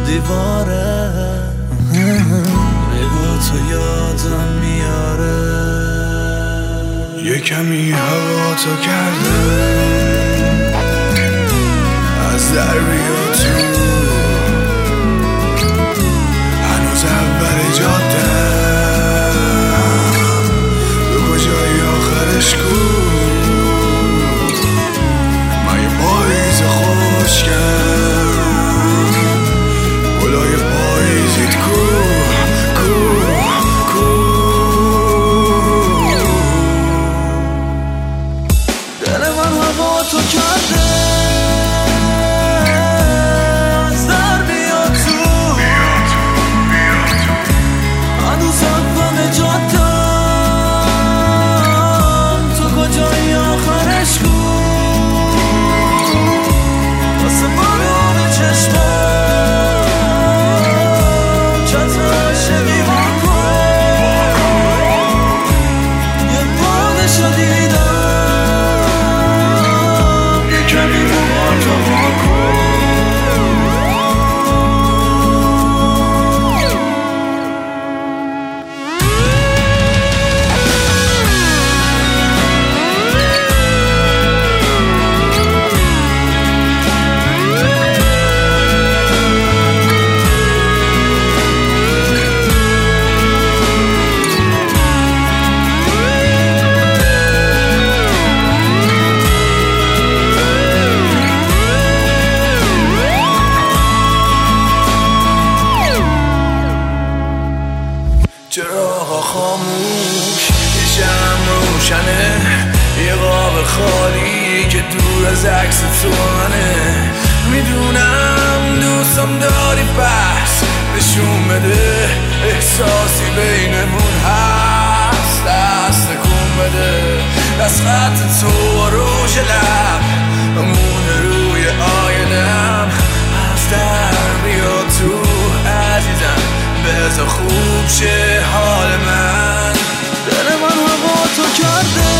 دیواره نگاه تو یادم میاره یه کمی هوا تو کرده از در بیا تو هنوز اول جاده به کجای آخرش کو من یه پاییز خوشگم گلای پاییزیت کو دل من هوا تو کرده از در بیا تو هنوز اول جادم تو کجای آخرش کو واسه بارون چشمم چطور شدیوان کن یه بادشو دیدم یه کمی موهات رو وا کن چراغا خاموش یه شمع روشنه یه قاب خالی که دور از عکس تو منه میدونم دوستم داری بس نشون بده احساسی بینمون هست دست کن بده دست خط تو و روش لب مونه روی آینم از در بیا تو عزیزم بذار خوب شه حال من دل من هوا تو کرده